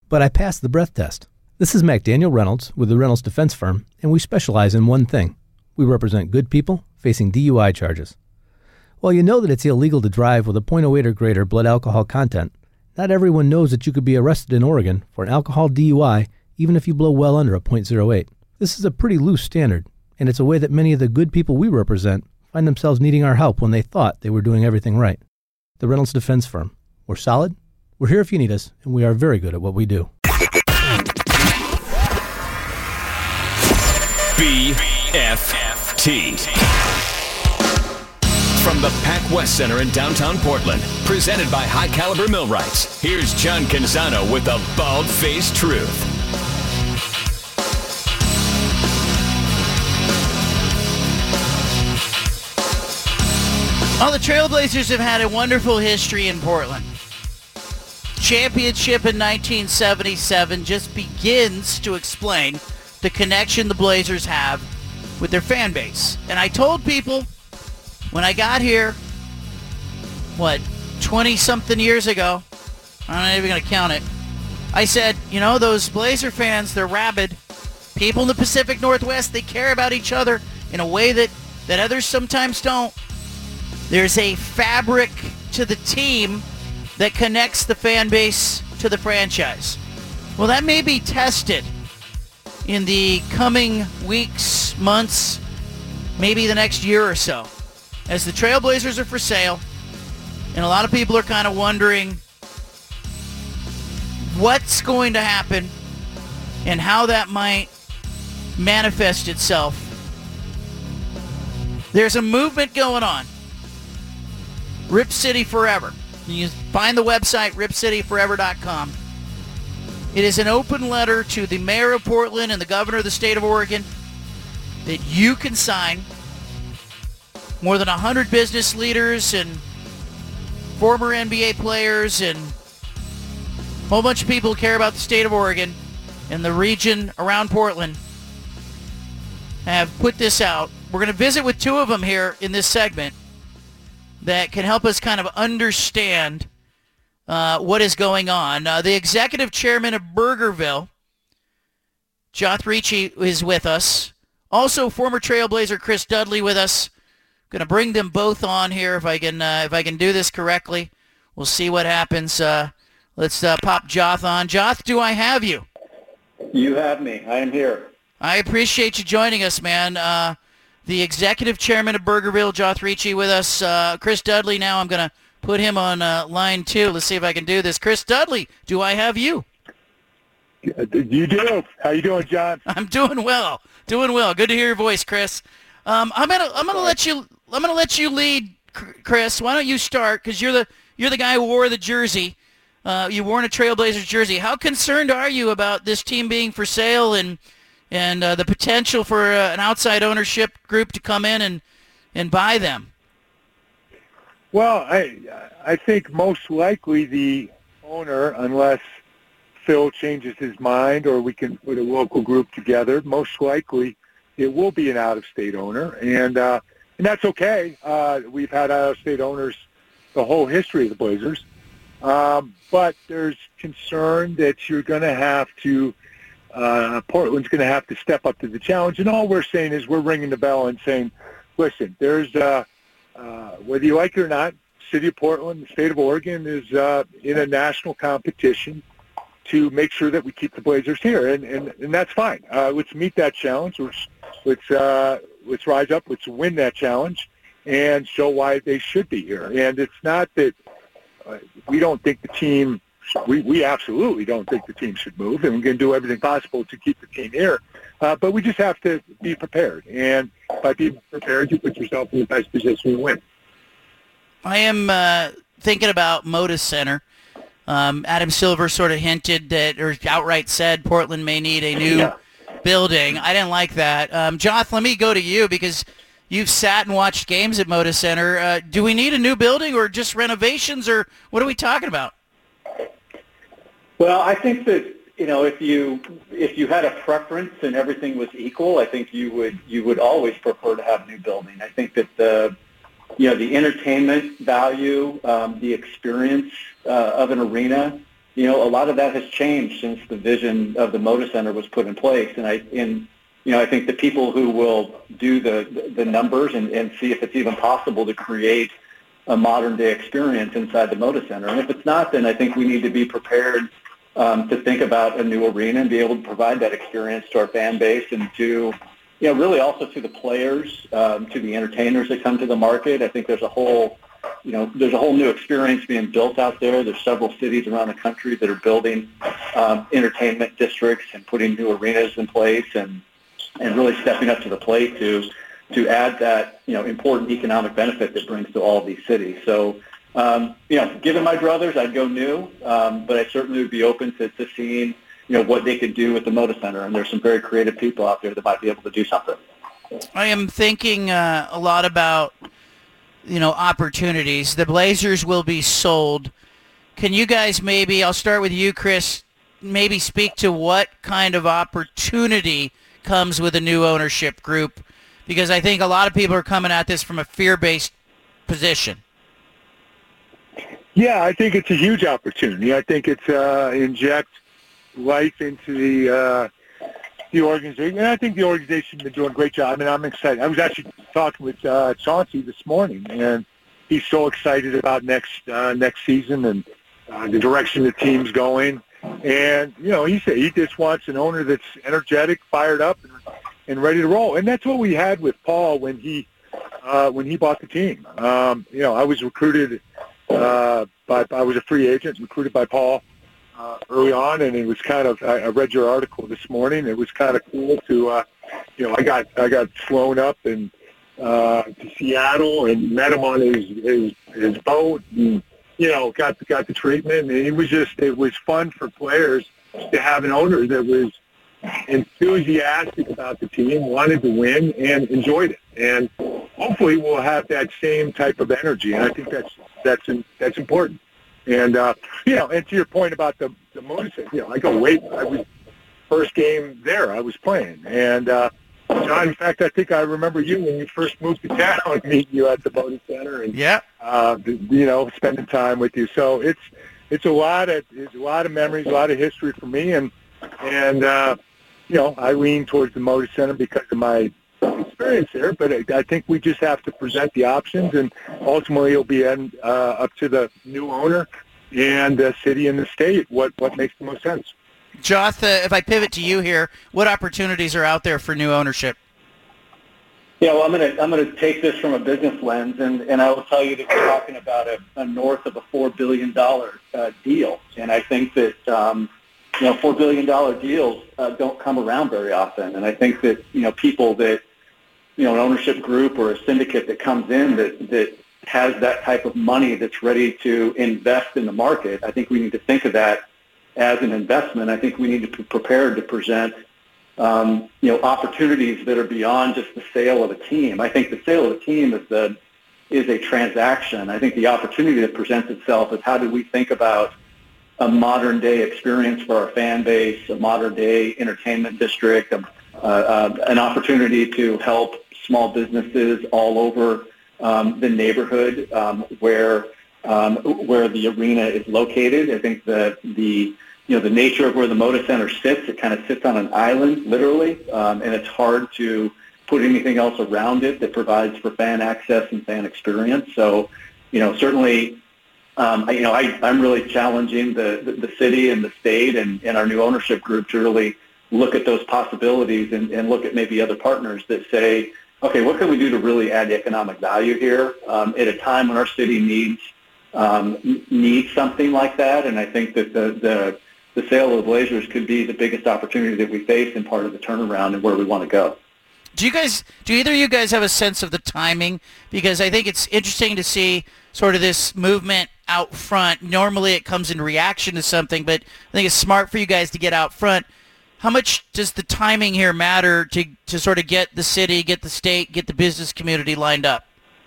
but I passed the breath test. This is McDaniel Reynolds with the Reynolds Defense Firm, and we specialize in one thing. We represent good people facing DUI charges. While you know that it's illegal to drive with a .08 or greater blood alcohol content, not everyone knows that you could be arrested in Oregon for an alcohol DUI even if you blow well under a .08. This is a pretty loose standard, and it's a way that many of the good people we represent find themselves needing our help when they thought they were doing everything right. The Reynolds Defense Firm. We're solid, we're here if you need us, and we are very good at what we do. BFT. From the Pac West Center in downtown Portland, presented by High Caliber Millwrights, here's John Canzano with the bald-faced truth. Well, the Trailblazers have had a wonderful history in Portland. Championship in 1977 just begins to explain the connection the Blazers have with their fan base. And I told people when I got here, 20-something years ago, I'm not even going to count it, I said, those Blazer fans, they're rabid. People in the Pacific Northwest, they care about each other in a way that others sometimes don't. There's a fabric to the team that connects the fan base to the franchise. Well, that may be tested in the coming weeks, months, maybe the next year or so, as the Trailblazers are for sale, and a lot of people are kind of wondering what's going to happen and how that might manifest itself. There's a movement going on. Rip City Forever. You find the website, ripcityforever.com. It is an open letter to the mayor of Portland and the governor of the state of Oregon that you can sign. More than 100 business leaders and former NBA players and a whole bunch of people who care about the state of Oregon and the region around Portland have put this out. We're going to visit with two of them here in this segment that can help us kind of understand what is going on. The executive chairman of Burgerville, Joth Ricci, is with us. Also, former Trailblazer Chris Dudley with us. Going to bring them both on here if I can do this correctly. We'll see what happens. Let's pop Joth on. Joth, do I have you? You have me. I am here. I appreciate you joining us, man. The executive chairman of Burgerville, Joth Ricci, with us. Chris Dudley, now I'm going to put him on line 2. Let's see if I can do this. Chris Dudley, do I have you? You do. How you doing, John? I'm doing well. Doing well. Good to hear your voice, Chris. I'm gonna let you lead, Chris. Why don't you start? Because you're the guy who wore the jersey. You wore a Trailblazers jersey. How concerned are you about this team being for sale and the potential for an outside ownership group to come in and buy them? Well, I think most likely the owner, unless Phil changes his mind or we can put a local group together, most likely it will be an out-of-state owner, and that's okay. We've had out-of-state owners the whole history of the Blazers, but there's concern that you're going to have to Portland's going to have to step up to the challenge, and all we're saying is we're ringing the bell and saying, listen, there's whether you like it or not, City of Portland, the state of Oregon is in a national competition to make sure that we keep the Blazers here, and that's fine. Let's meet that challenge. Let's rise up. Let's win that challenge and show why they should be here. And it's not that we don't think the team. We absolutely don't think the team should move, and we're going to do everything possible to keep the team here. But we just have to be prepared, and by being prepared, you put yourself in the best position to win. I am thinking about Moda Center. Adam Silver sort of hinted that, or outright said, Portland may need a new building. I didn't like that. Joth, let me go to you because you've sat and watched games at Moda Center. Do we need a new building or just renovations, or what are we talking about? Well, I think that, if you had a preference and everything was equal, I think you would always prefer to have a new building. I think that the entertainment value, the experience of an arena, a lot of that has changed since the vision of the Moda Center was put in place. And I think the people who will do the numbers and see if it's even possible to create a modern-day experience inside the Moda Center. And if it's not, then I think we need to be prepared to think about a new arena and be able to provide that experience to our fan base and to, really also to the players, to the entertainers that come to the market. I think there's a whole new experience being built out there. There's several cities around the country that are building entertainment districts and putting new arenas in place and really stepping up to the plate to add that, important economic benefit that brings to all of these cities. So, given my druthers, I'd go new, but I certainly would be open to seeing, what they could do with the Moda Center. And there's some very creative people out there that might be able to do something. I am thinking a lot about, opportunities. The Blazers will be sold. Can you guys I'll start with you, Chris, maybe speak to what kind of opportunity comes with a new ownership group? Because I think a lot of people are coming at this from a fear-based position. Yeah, I think it's a huge opportunity. I think it's inject life into the organization. And I think the organization's been doing a great job. I mean, I'm excited. I was actually talking with Chauncey this morning, and he's so excited about next season and the direction the team's going. And, he said he just wants an owner that's energetic, fired up, and ready to roll. And that's what we had with Paul when he bought the team. I was recruited I was a free agent, recruited by Paul early on, and it was kind of, I read your article this morning. It was kind of cool to, I got flown up and to Seattle and met him on his boat and, got the treatment. And it was fun for players to have an owner that was enthusiastic about the team, wanted to win, and enjoyed it. And hopefully we'll have that same type of energy. And I think that's important. And, and to your point about the Moda Center, I was first game there I was playing. And, John, in fact, I think I remember you when you first moved to town, meeting you at the Moda Center and, spending time with you. So it's a lot of memories, a lot of history for me. And I lean towards the Moda Center because of my experience there, but I think we just have to present the options, and ultimately it'll be up to the new owner and the city and the state what makes the most sense. Joth, if I pivot to you here, what opportunities are out there for new ownership? Yeah, well, I'm gonna take this from a business lens, and I will tell you that we're talking about a north of a $4 billion deal, and I think that $4 billion deals don't come around very often, and I think that people that an ownership group or a syndicate that comes in that has that type of money that's ready to invest in the market, I think we need to think of that as an investment. I think we need to be prepared to present opportunities that are beyond just the sale of a team. I think the sale of a team is a transaction. I think the opportunity that presents itself is how do we think about a modern-day experience for our fan base, a modern-day entertainment district, an opportunity to help small businesses all over the neighborhood where the arena is located. I think the nature of where the Moda Center sits, it kind of sits on an island, literally, and it's hard to put anything else around it that provides for fan access and fan experience. So, certainly, I'm really challenging the city and the state and our new ownership group to really look at those possibilities and look at maybe other partners that say, okay, what can we do to really add economic value here at a time when our city needs something like that? And I think that the sale of the Blazers could be the biggest opportunity that we face and part of the turnaround and where we want to go. Do either of you guys have a sense of the timing? Because I think it's interesting to see sort of this movement out front. Normally it comes in reaction to something, but I think it's smart for you guys to get out front. How much does the timing here matter to sort of get the city, get the state, get the business community lined up?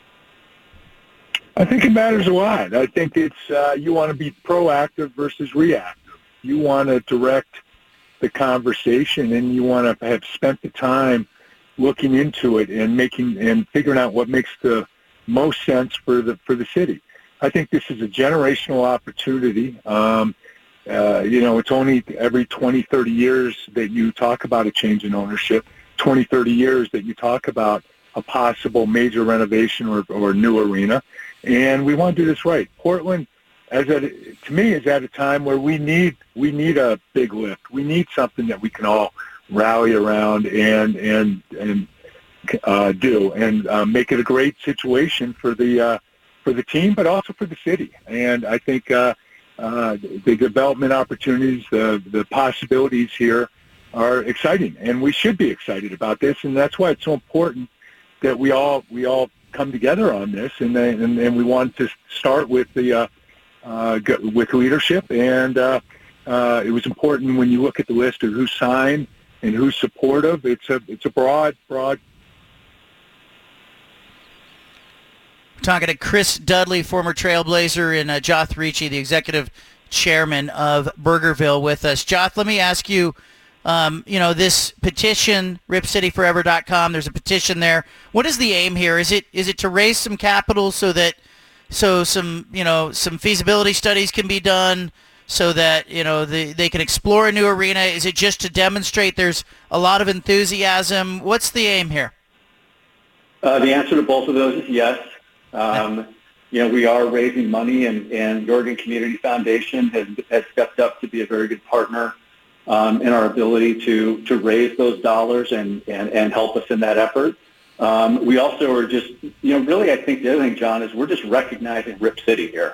I think it matters a lot. I think it's you want to be proactive versus reactive. You want to direct the conversation, and you want to have spent the time looking into it and figuring out what makes the most sense for the city. I think this is a generational opportunity. It's only every 20, 30 years that you talk about a change in ownership, 20, 30 years that you talk about a possible major renovation or new arena. And we want to do this right. Portland, to me, is at a time where we need a big lift. We need something that we can all rally around and do and make it a great situation for the team, but also for the city. And I think the development opportunities, the possibilities here are exciting, and we should be excited about this. And that's why it's so important that we all come together on this. And we want to start with with leadership. And it was important when you look at the list of who signed and who's supportive. It's a broad. Talking to Chris Dudley, former Trailblazer, and Joth Ricci, the executive chairman of Burgerville, with us. Joth, let me ask you, this petition, ripcityforever.com, there's a petition there. What is the aim here? Is it to raise some capital so some feasibility studies can be done, so that they can explore a new arena? Is it just to demonstrate there's a lot of enthusiasm? What's the aim here? The answer to both of those is yes. We are raising money, and the Oregon Community Foundation has stepped up to be a very good partner in our ability to raise those dollars and help us in that effort. We also are just, really, I think the other thing, John, is we're just recognizing Rip City here.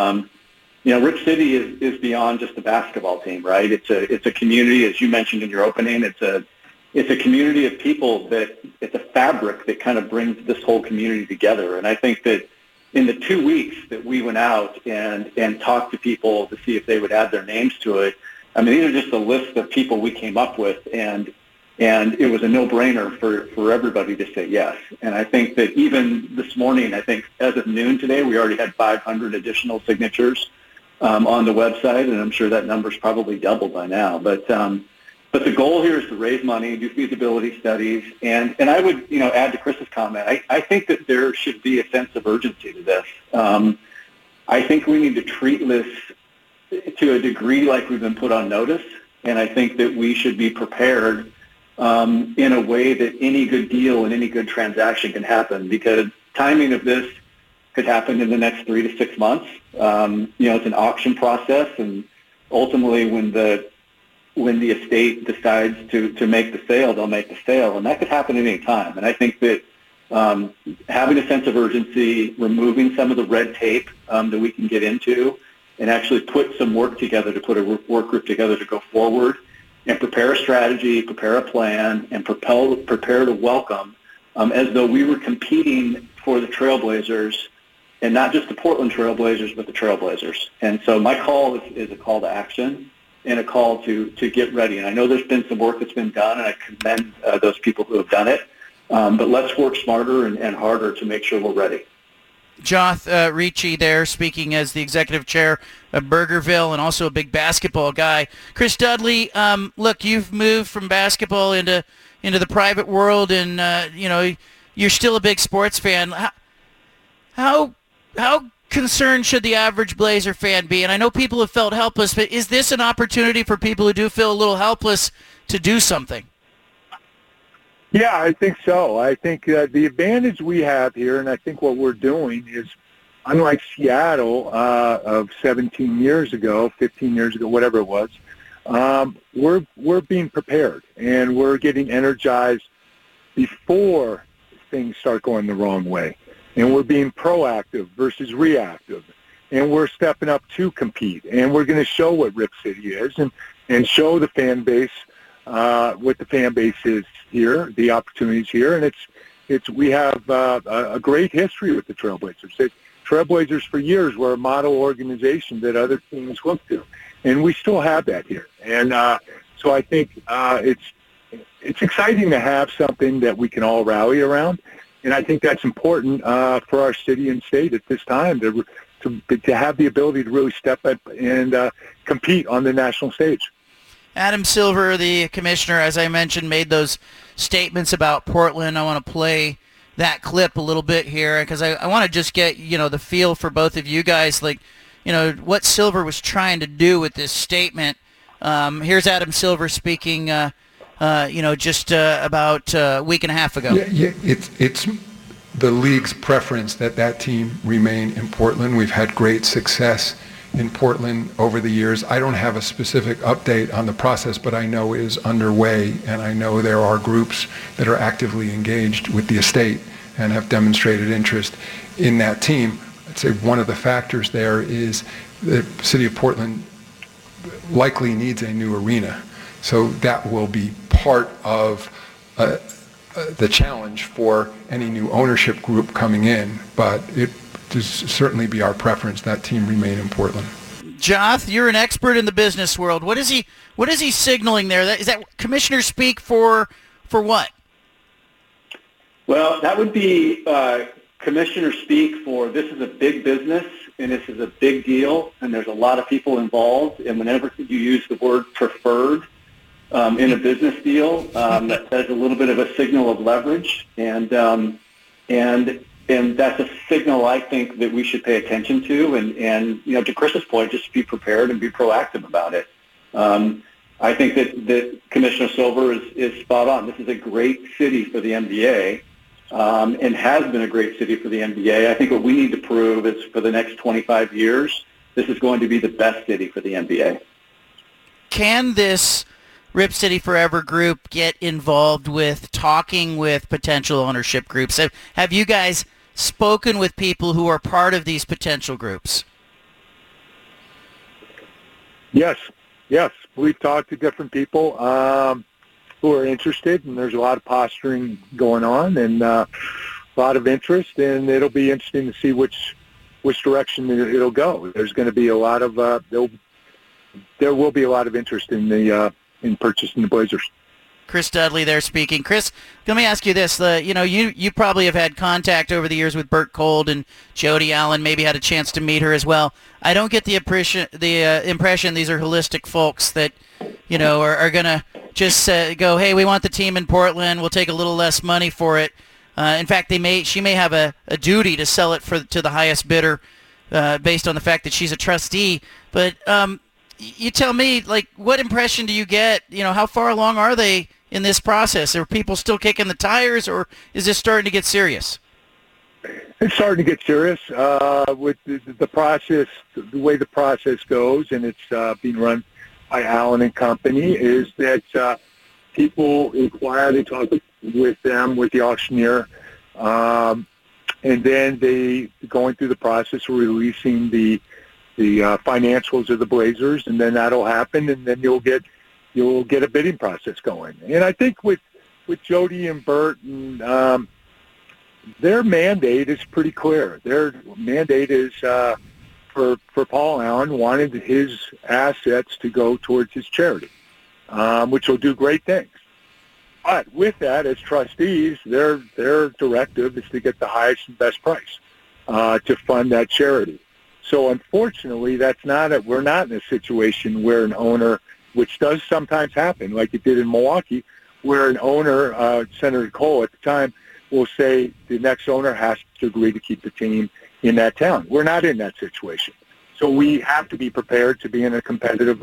Rip City is beyond just a basketball team, right? It's a community, as you mentioned in your opening. It's a community of people it's a fabric that kind of brings this whole community together. And I think that in the 2 weeks that we went out and talked to people to see if they would add their names to it, I mean, these are just a list of people we came up with, and it was a no-brainer for everybody to say yes. And I think that even this morning, I think as of noon today, we already had 500 additional signatures on the website, and I'm sure that number's probably doubled by now. But the goal here is to raise money, do feasibility studies, and I would add to Chris's comment. I think that there should be a sense of urgency to this. I think we need to treat this to a degree like we've been put on notice, and I think that we should be prepared in a way that any good deal and any good transaction can happen, because timing of this could happen in the next 3 to 6 months. It's an auction process, and ultimately when the estate decides to make the sale, they'll make the sale, and that could happen at any time. And I think that having a sense of urgency, removing some of the red tape that we can get into, and actually put some work together, to put a work group together to go forward and prepare a strategy, prepare a plan, and prepare to welcome, as though we were competing for the Trailblazers, and not just the Portland Trailblazers, but the Trailblazers. And so my call is a call to action and a call to get ready. And I know there's been some work that's been done, and I commend those people who have done it. But let's work smarter and harder to make sure we're ready. Joth Ricci there, speaking as the executive chair of Burgerville and also a big basketball guy. Chris Dudley, look, you've moved from basketball into the private world, and you're still a big sports fan. How concerned should the average Blazer fan be? And I know people have felt helpless, but is this an opportunity for people who do feel a little helpless to do something? Yeah, I think so. I think the advantage we have here, and I think what we're doing is, unlike Seattle of 17 years ago, 15 years ago, whatever it was, we're being prepared, and we're getting energized before things start going the wrong way. And we're being proactive versus reactive. And we're stepping up to compete. And we're going to show what Rip City is and show the fan base what the fan base is here, the opportunities here. And we have a great history with the Trailblazers. Trailblazers for years were a model organization that other teams look to. And we still have that here. And so I think it's exciting to have something that we can all rally around. And I think that's important for our city and state at this time to have the ability to really step up and compete on the national stage. Adam Silver, the commissioner, as I mentioned, made those statements about Portland. I want to play that clip a little bit here because I want to just get the feel for both of you guys. Like, what Silver was trying to do with this statement. Here's Adam Silver speaking, just about a week and a half ago. Yeah, it's the league's preference that team remain in Portland. We've had great success in Portland over the years. I don't have a specific update on the process, but I know it is underway, and I know there are groups that are actively engaged with the estate and have demonstrated interest in that team. I'd say one of the factors there is the city of Portland likely needs a new arena. So that will be part of the challenge for any new ownership group coming in, but it does certainly be our preference that team remain in Portland. Joth, you're an expert in the business world. What is he signaling there? Is that commissioner speak for what? Well, that would be commissioner speak for this is a big business and this is a big deal and there's a lot of people involved, and whenever you use the word preferred in a business deal, that's a little bit of a signal of leverage, and that's a signal I think that we should pay attention to, and to Chris's point, just be prepared and be proactive about it. I think that Commissioner Silver is spot on. This is a great city for the NBA, and has been a great city for the NBA. I think what we need to prove is for the next 25 years, this is going to be the best city for the NBA. Can this Rip City Forever group get involved with talking with potential ownership groups? Have you guys spoken with people who are part of these potential groups? Yes. We've talked to different people who are interested, and there's a lot of posturing going on and a lot of interest, and it'll be interesting to see which direction it'll go. There's going to be a lot of there will be a lot of interest in purchasing the Blazers. Chris Dudley there speaking. Chris, let me ask you this. You probably have had contact over the years with Bert Kold and Jody Allen, maybe had a chance to meet her as well. I don't get the impression these are holistic folks that, are going to just go, hey, we want the team in Portland. We'll take a little less money for it. In fact, she may have a duty to sell it to the highest bidder based on the fact that she's a trustee. But you tell me, what impression do you get? How far along are they in this process? Are people still kicking the tires, or is this starting to get serious? It's starting to get serious with the process, the way the process goes, and it's being run by Allen and Company, is that people inquire, they talk with them, with the auctioneer, and then they going through the process of releasing the financials of the Blazers, and then that'll happen, and then you'll get a bidding process going. And I think with Jody and Bert, and their mandate is pretty clear. Their mandate is for Paul Allen wanted his assets to go towards his charity, which will do great things. But with that, as trustees, their directive is to get the highest and best price to fund that charity. So unfortunately, we're not in a situation where an owner, which does sometimes happen, like it did in Milwaukee, where an owner, Senator Cole at the time, will say the next owner has to agree to keep the team in that town. We're not in that situation. So we have to be prepared to be in a competitive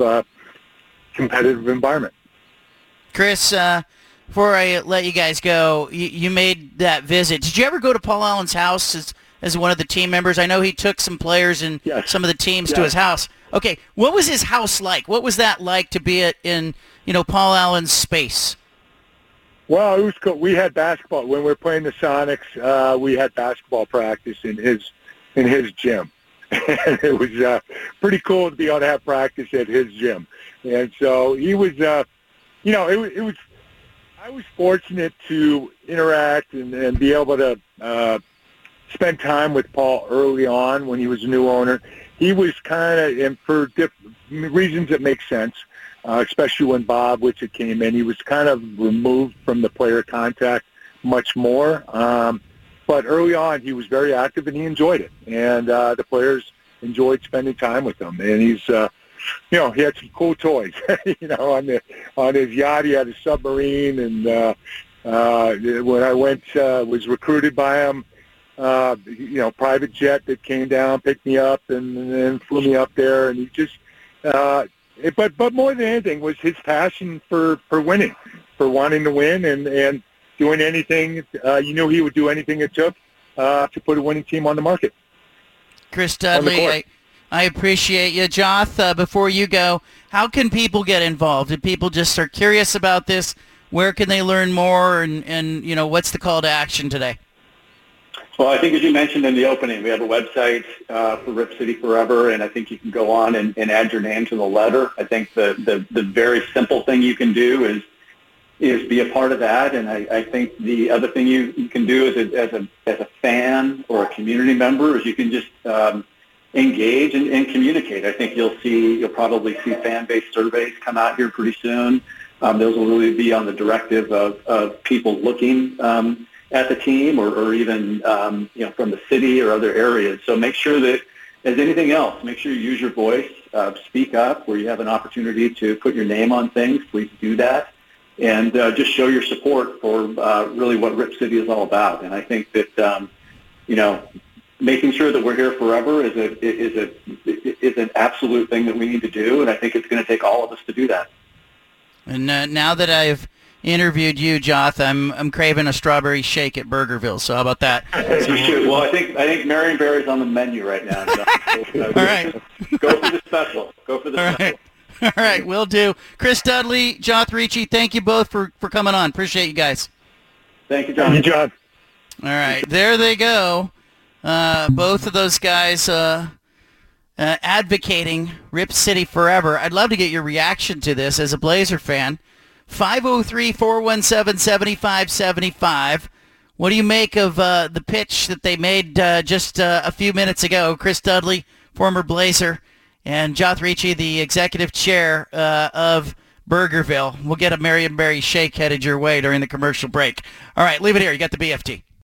environment. Chris, before I let you guys go, you made that visit. Did you ever go to Paul Allen's house as one of the team members? I know he took some players and some of the teams to his house. Okay, what was his house like? What was that like to be in Paul Allen's space? Well, it was cool. We had basketball when we were playing the Sonics. We had basketball practice in his gym, and it was pretty cool to be able to have practice at his gym. And so he was, it was. I was fortunate to interact and be able to spend time with Paul early on when he was a new owner. He was kind of, and for reasons that make sense, especially when Bob Whitsitt came in, he was kind of removed from the player contact much more. But early on, he was very active and he enjoyed it. And the players enjoyed spending time with him. And he's, he had some cool toys. On his yacht, he had a submarine. And when I was recruited by him, private jet that came down, picked me up, and flew me up there. And he just, but more than anything was his passion for winning, for wanting to win and doing anything. You knew he would do anything it took to put a winning team on the market. Chris Dudley, I appreciate you. Joth, before you go, how can people get involved? If people just are curious about this, where can they learn more, and what's the call to action today? Well, I think as you mentioned in the opening, we have a website for Rip City Forever, and I think you can go on and add your name to the letter. I think the very simple thing you can do is be a part of that, and I think the other thing you can do as a fan or a community member is you can just engage and communicate. I think you'll probably see fan-based surveys come out here pretty soon. Those will really be on the directive of people looking at the team or even from the city or other areas. So make sure that, as anything else, make sure you use your voice, speak up where you have an opportunity to put your name on things. Please do that, and just show your support for really what Rip City is all about. And I think that making sure that we're here forever is an absolute thing that we need to do, and I think it's going to take all of us to do that. And now that I've interviewed you, Joth, I'm craving a strawberry shake at Burgerville. So how about that? You should. Well, I think Marionberry's on the menu right now. So, all right. Go for the special. Special. All right, will do. Chris Dudley, Joth Ricci, thank you both for coming on. Appreciate you guys. Thank you, John. Thank you, John. All right, there they go. Both of those guys advocating Rip City Forever. I'd love to get your reaction to this as a Blazer fan. 503-417-7575. What do you make of the pitch that they made just a few minutes ago? Chris Dudley, former Blazer, and Joth Ricci, the executive chair of Burgerville. We'll get a Marionberry shake headed your way during the commercial break. All right, leave it here. You got the BFT.